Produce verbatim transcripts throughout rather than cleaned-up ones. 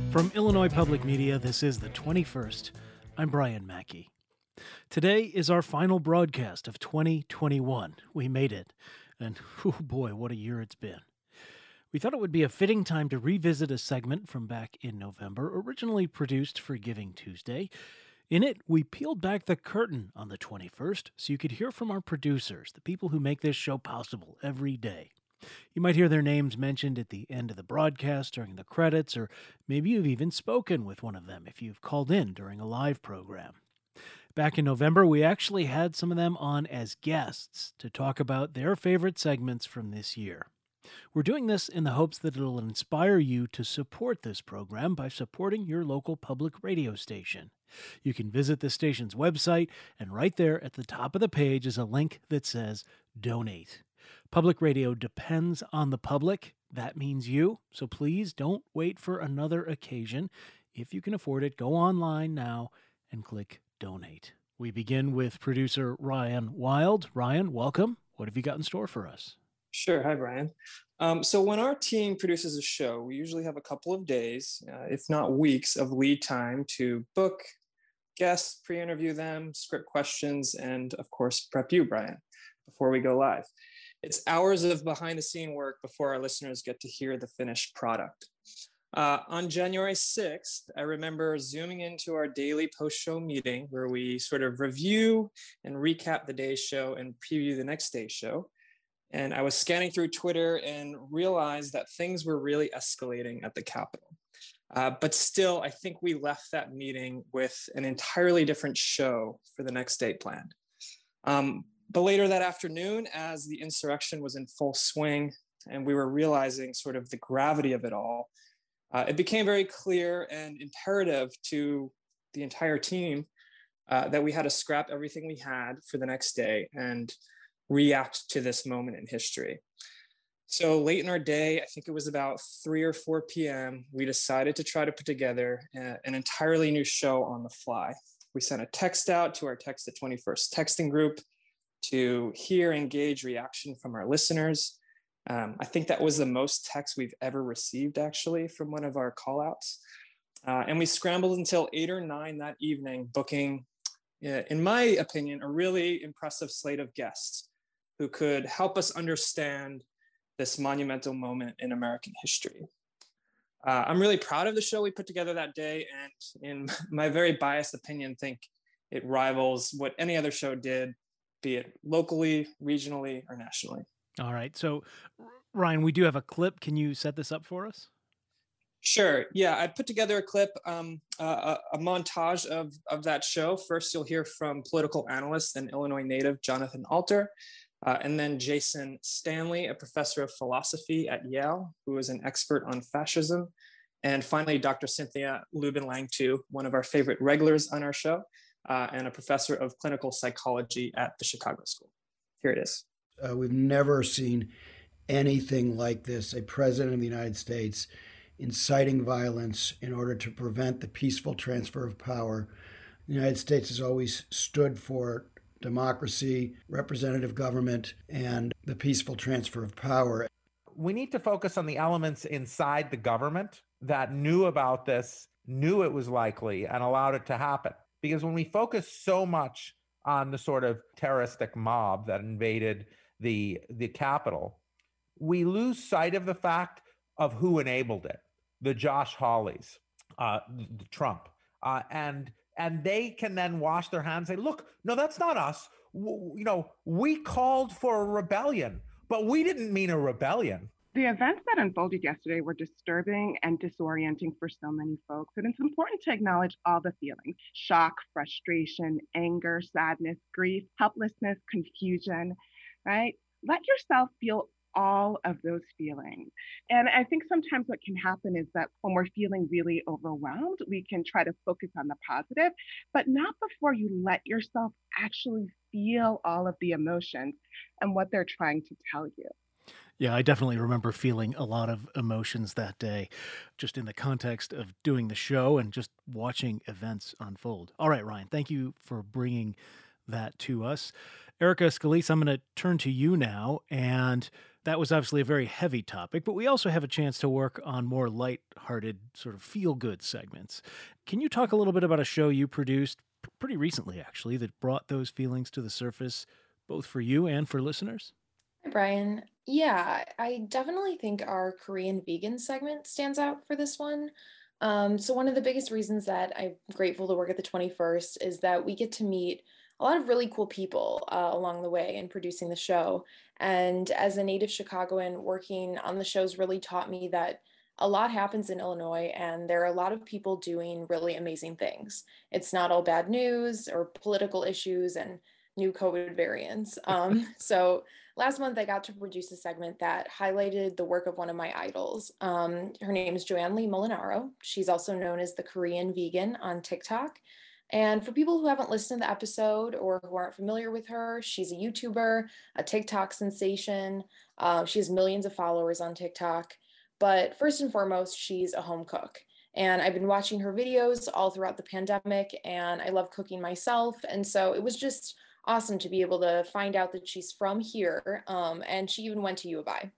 From Illinois Public Media, this is the twenty-first. I'm Brian Mackey. Today is our final broadcast of twenty twenty-one. We made it, and oh boy, what a year it's been. We thought it would be a fitting time to revisit a segment from back in November, originally produced for Giving Tuesday. In it, we peeled back the curtain on the twenty-first so you could hear from our producers, the people who make this show possible every day. You might hear their names mentioned at the end of the broadcast during the credits, or maybe you've even spoken with one of them if you've called in during a live program. Back in November, we actually had some of them on as guests to talk about their favorite segments from this year. We're doing this in the hopes that it'll inspire you to support this program by supporting your local public radio station. You can visit the station's website, and right there at the top of the page is a link that says Donate. Public radio depends on the public. That means you. So please don't wait for another occasion. If you can afford it, go online now and click Donate. We begin with producer Ryan Wild. Ryan, welcome. What have you got in store for us? Sure. Hi, Brian. Um, so when our team produces a show, we usually have a couple of days, uh, if not weeks, of lead time to book guests, pre-interview them, script questions, and of course, prep you, Brian, before we go live. It's hours of behind-the-scene work before our listeners get to hear the finished product. Uh, on January sixth, I remember zooming into our daily post-show meeting where we sort of review and recap the day's show and preview the next day's show. And I was scanning through Twitter and realized that things were really escalating at the Capitol. Uh, but still, I think we left that meeting with an entirely different show for the next day planned. Um, But later that afternoon, as the insurrection was in full swing and we were realizing sort of the gravity of it all, uh, it became very clear and imperative to the entire team uh, that we had to scrap everything we had for the next day and react to this moment in history. So late in our day, I think it was about three or four p.m., we decided to try to put together a, an entirely new show on the fly. We sent a text out to our Text the twenty-first texting group to hear and gauge reaction from our listeners. Um, I think that was the most text we've ever received, actually, from one of our callouts. Uh, and we scrambled until eight or nine that evening, booking, uh, in my opinion, a really impressive slate of guests who could help us understand this monumental moment in American history. Uh, I'm really proud of the show we put together that day, and in my very biased opinion, think it rivals what any other show did, be it locally, regionally, or nationally. All right. So, Ryan, we do have a clip. Can you set this up for us? Sure. Yeah, I put together a clip, um, uh, a, a montage of, of that show. First, you'll hear from political analyst and Illinois native Jonathan Alter, uh, and then Jason Stanley, a professor of philosophy at Yale, who is an expert on fascism. And finally, Doctor Cynthia Lubin-Langtu, one of our favorite regulars on our show, Uh, and a professor of clinical psychology at the Chicago School. Here it is. Uh, we've never seen anything like this, a president of the United States inciting violence in order to prevent the peaceful transfer of power. The United States has always stood for democracy, representative government, and the peaceful transfer of power. We need to focus on the elements inside the government that knew about this, knew it was likely, and allowed it to happen. Because when we focus so much on the sort of terroristic mob that invaded the, the Capitol, we lose sight of the fact of who enabled it, the Josh Hawleys, uh, the Trump. Uh, and and they can then wash their hands and say, look, no, that's not us. W- you know, we called for a rebellion, but we didn't mean a rebellion. The events that unfolded yesterday were disturbing and disorienting for so many folks, and it's important to acknowledge all the feelings: shock, frustration, anger, sadness, grief, helplessness, confusion, right? Let yourself feel all of those feelings. And I think sometimes what can happen is that when we're feeling really overwhelmed, we can try to focus on the positive, but not before you let yourself actually feel all of the emotions and what they're trying to tell you. Yeah, I definitely remember feeling a lot of emotions that day, just in the context of doing the show and just watching events unfold. All right, Ryan, thank you for bringing that to us. Erica Scalise, I'm going to turn to you now. And That was obviously a very heavy topic, but we also have a chance to work on more light-hearted, sort of feel-good segments. Can you talk a little bit about a show you produced p- pretty recently, actually, that brought those feelings to the surface, both for you and for listeners? Hi, Brian. Yeah, I definitely think our Korean vegan segment stands out for this one. Um, so one of the biggest reasons that I'm grateful to work at the twenty-first is that we get to meet a lot of really cool people uh, along the way in producing the show. And as a native Chicagoan, working on the shows really taught me that a lot happens in Illinois and there are a lot of people doing really amazing things. It's not all bad news or political issues and new COVID variants. Um, so last month I got to produce a segment that highlighted the work of one of my idols. Um, her name is Joanne Lee Molinaro. She's also known as the Korean Vegan on TikTok. And for people who haven't listened to the episode or who aren't familiar with her, she's a YouTuber, a TikTok sensation. Uh, she has millions of followers on TikTok. But first and foremost, she's a home cook. And I've been watching her videos all throughout the pandemic, and I love cooking myself. And so it was just awesome to be able to find out that she's from here. Um, and she even went to U of I.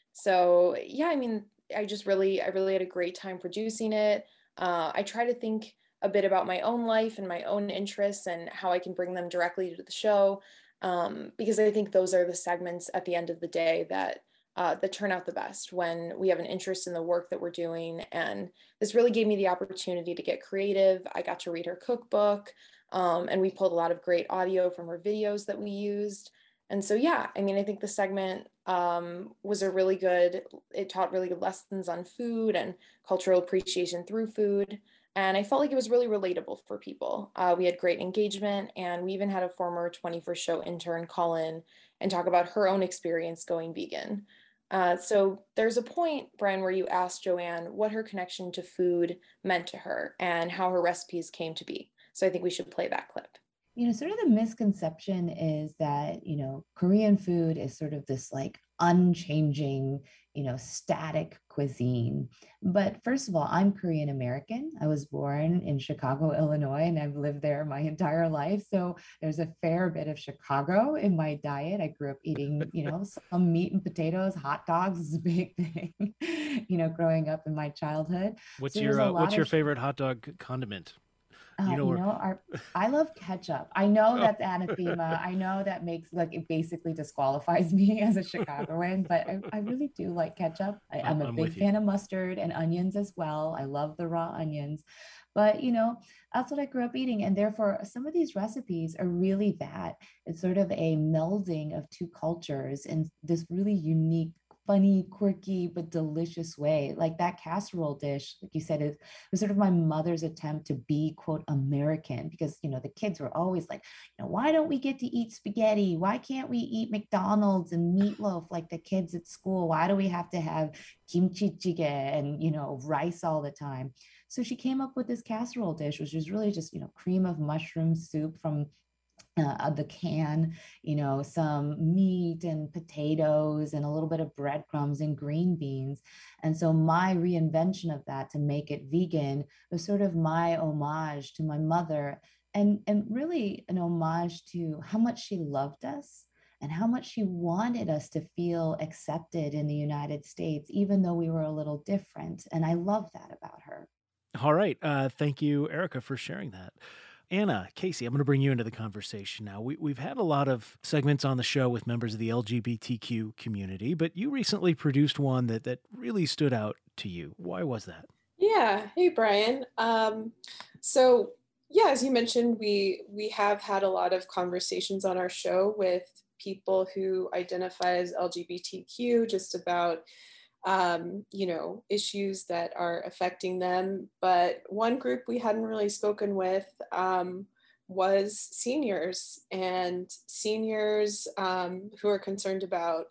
So yeah, I mean, I just really, I really had a great time producing it. Uh, I try to think a bit about my own life and my own interests and how I can bring them directly to the show. Um, because I think those are the segments at the end of the day that uh, that turn out the best when we have an interest in the work that we're doing. And this really gave me the opportunity to get creative. I got to read her cookbook, um, and we pulled a lot of great audio from her videos that we used. And so, yeah, I mean, I think the segment um, was a really good, it taught really good lessons on food and cultural appreciation through food. And I felt like it was really relatable for people. Uh, we had great engagement, and we even had a former twenty-first Show intern call in and talk about her own experience going vegan. Uh, so there's a point, Brian, where you asked Joanne what her connection to food meant to her and how her recipes came to be. So I think we should play that clip. You know, sort of the misconception is that, you know, Korean food is sort of this like unchanging, you know, static cuisine. But first of all, I'm Korean American. I was born in Chicago, Illinois, and I've lived there my entire life. So there's a fair bit of Chicago in my diet. I grew up eating, you know, some meat and potatoes. Hot dogs is a big thing, you know, growing up in my childhood. What's So your uh, what's your of, favorite hot dog condiment? Uh, you know, you know our, I love ketchup. I know that's anathema. I know that makes like it basically disqualifies me as a Chicagoan, but I, I really do like ketchup. I, I'm a I'm big fan of mustard and onions as well. I love the raw onions, but you know, that's what I grew up eating. And therefore some of these recipes are really that. It's sort of a melding of two cultures in this really unique, funny, quirky, but delicious way. Like that casserole dish, like you said, it was sort of my mother's attempt to be, quote, American, because, you know, the kids were always like, you know, why don't we get to eat spaghetti? Why can't we eat McDonald's and meatloaf like the kids at school? Why do we have to have kimchi jjigae and, you know, rice all the time? So she came up with this casserole dish, which is really just, you know, cream of mushroom soup from Uh, the can, you know, some meat and potatoes and a little bit of breadcrumbs and green beans. And so my reinvention of that to make it vegan was sort of my homage to my mother, and, and really an homage to how much she loved us and how much she wanted us to feel accepted in the United States, even though we were a little different. And I love that about her. All right. Uh, thank you, Erica, for sharing that. Anna, Casey, I'm going to bring you into the conversation now. We, we've had a lot of segments on the show with members of the L G B T Q community, but you recently produced one that, that really stood out to you. Why was that? Yeah. Hey, Brian. Um, so, yeah, as you mentioned, we we have had a lot of conversations on our show with people who identify as L G B T Q, just about um, you know, issues that are affecting them. But one group we hadn't really spoken with um, was seniors, and seniors um, who are concerned about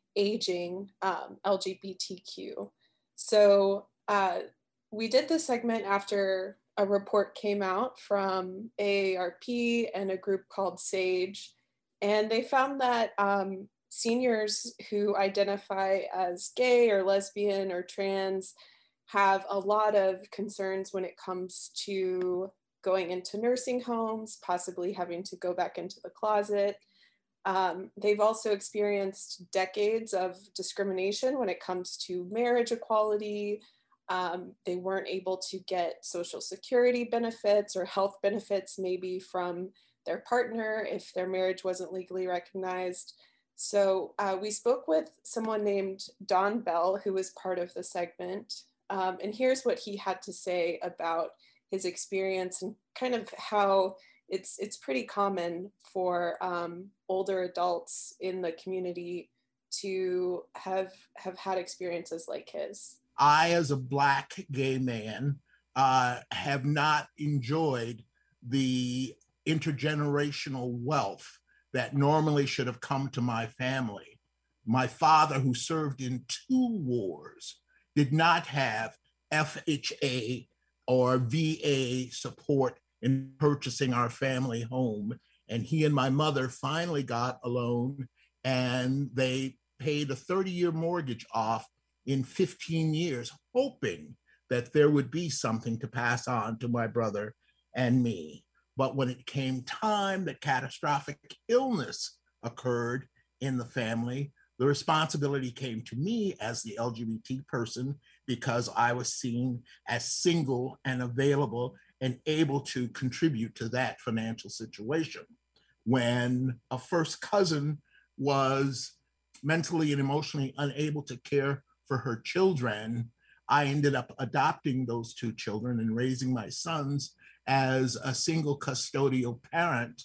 aging um, L G B T Q. So uh, we did this segment after a report came out from A A R P and a group called SAGE, and they found that um, seniors who identify as gay or lesbian or trans have a lot of concerns when it comes to going into nursing homes, possibly having to go back into the closet. Um, they've also experienced decades of discrimination when it comes to marriage equality. Um, they weren't able to get Social Security benefits or health benefits, maybe from their partner if their marriage wasn't legally recognized. So uh, we spoke with someone named Don Bell, who was part of the segment. Um, and here's what he had to say about his experience and kind of how it's it's pretty common for um, older adults in the community to have have had experiences like his. I, as a Black gay man, uh, have not enjoyed the intergenerational wealth that normally should have come to my family. My father, who served in two wars, did not have F H A or V A support in purchasing our family home. And he and my mother finally got a loan, and they paid a thirty-year mortgage off in fifteen years, hoping that there would be something to pass on to my brother and me. But when it came time that catastrophic illness occurred in the family, the responsibility came to me as the L G B T person, because I was seen as single and available and able to contribute to that financial situation. When a first cousin was mentally and emotionally unable to care for her children, I ended up adopting those two children and raising my sons as a single custodial parent,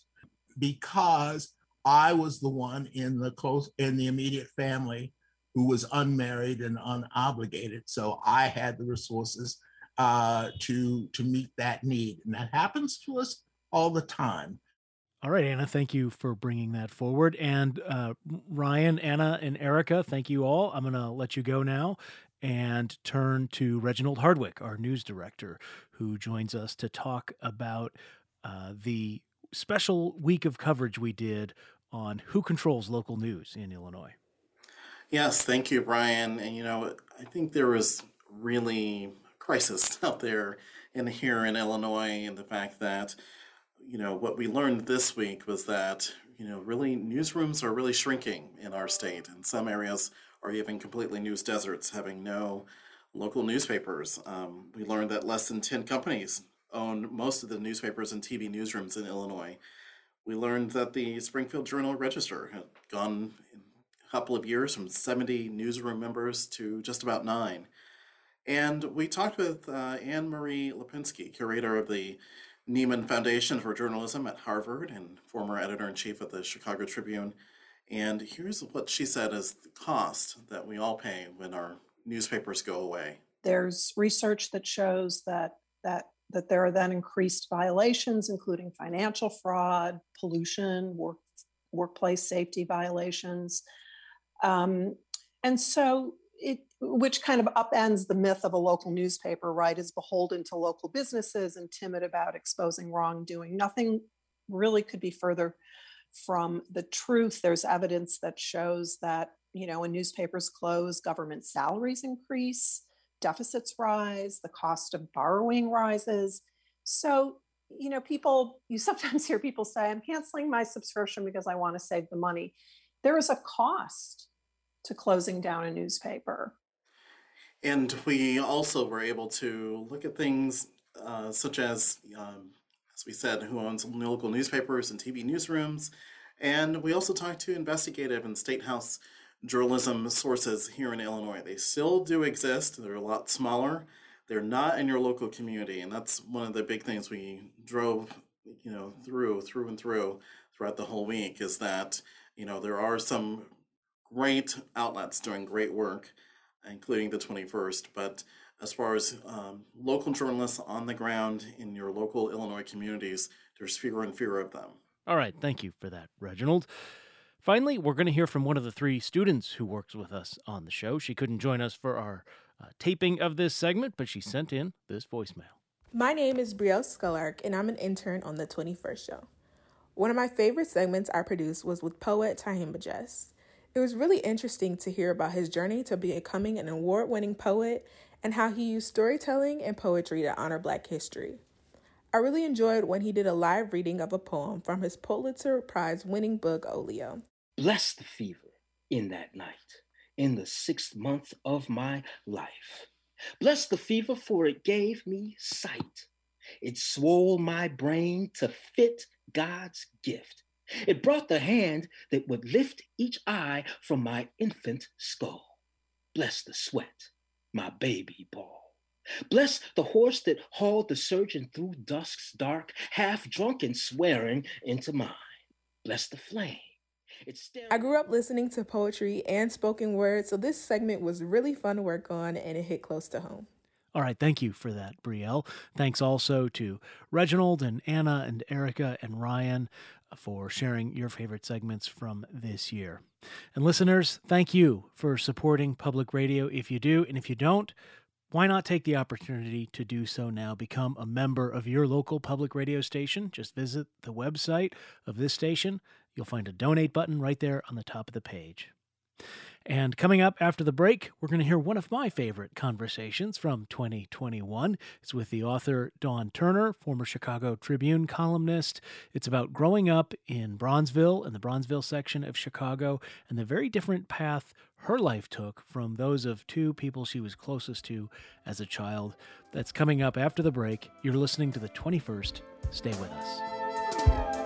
because I was the one in the close in the immediate family who was unmarried and unobligated. So I had the resources uh, to, to meet that need. And that happens to us all the time. All right, Anna, thank you for bringing that forward. And uh, Ryan, Anna, and Erica, thank you all. I'm going to let you go now and turn to Reginald Hardwick, our news director, who joins us to talk about uh, the special week of coverage we did on who controls local news in Illinois. Yes, thank you, Brian. And, you know, I think there was really a crisis out there in here in Illinois, and the fact that, you know, what we learned this week was that, you know, really newsrooms are really shrinking in our state. And some areas are even completely news deserts, having no local newspapers. Um, we learned that less than ten companies own most of the newspapers and T V newsrooms in Illinois. We learned that the Springfield Journal-Register had gone in a couple of years from seventy newsroom members to just about nine. And we talked with uh, Anne Marie Lipinski, curator of the Nieman Foundation for Journalism at Harvard and former editor-in-chief of the Chicago Tribune. And here's what she said is the cost that we all pay when our newspapers go away. There's research that shows that that that there are then increased violations, including financial fraud, pollution, work, workplace safety violations. Um, and so it, which kind of upends the myth of a local newspaper, right, is beholden to local businesses and timid about exposing wrongdoing. Nothing really could be further from the truth. There's evidence that shows that, you know, when newspapers close, government salaries increase, deficits rise, the cost of borrowing rises. So, you know, people, you sometimes hear people say, I'm canceling my subscription because I want to save the money. There is a cost to closing down a newspaper. And we also were able to look at things uh, such as, um, as we said, who owns local newspapers and T V newsrooms. And we also talked to investigative and state house journalism sources here in Illinois. They still do exist. They're a lot smaller. They're not in your local community. And that's one of the big things we drove, you know, through, through and through throughout the whole week is that, you know, there are some great outlets doing great work, including the twenty-first. But as far as um, local journalists on the ground in your local Illinois communities, there's fewer and fewer of them. All right. Thank you for that, Reginald. Finally, we're going to hear from one of the three students who works with us on the show. She couldn't join us for our uh, taping of this segment, but she sent in this voicemail. My name is Brielle Skullark, and I'm an intern on the twenty-first show. One of my favorite segments I produced was with poet Tahima Jess. It was really interesting to hear about his journey to becoming an award-winning poet and how he used storytelling and poetry to honor Black history. I really enjoyed when he did a live reading of a poem from his Pulitzer Prize-winning book, Olio. Bless the fever in that night, in the sixth month of my life. Bless the fever, for it gave me sight. It swole my brain to fit God's gift. It brought the hand that would lift each eye from my infant skull. Bless the sweat, my baby ball. Bless the horse that hauled the surgeon through dusk's dark, half drunken swearing into mine. Bless the flame. I grew up listening to poetry and spoken word, so this segment was really fun to work on, and it hit close to home. All right, thank you for that, Brielle. Thanks also to Reginald and Anna and Erica and Ryan for sharing your favorite segments from this year. And listeners, thank you for supporting public radio if you do, and if you don't, why not take the opportunity to do so now? Become a member of your local public radio station. Just visit the website of this station. You'll find a donate button right there on the top of the page. And coming up after the break, we're going to hear one of my favorite conversations from twenty twenty-one. It's with the author Dawn Turner, former Chicago Tribune columnist. It's about growing up in Bronzeville, in the Bronzeville section of Chicago, and the very different path her life took from those of two people she was closest to as a child. That's coming up after the break. You're listening to the twenty-first. Stay with us.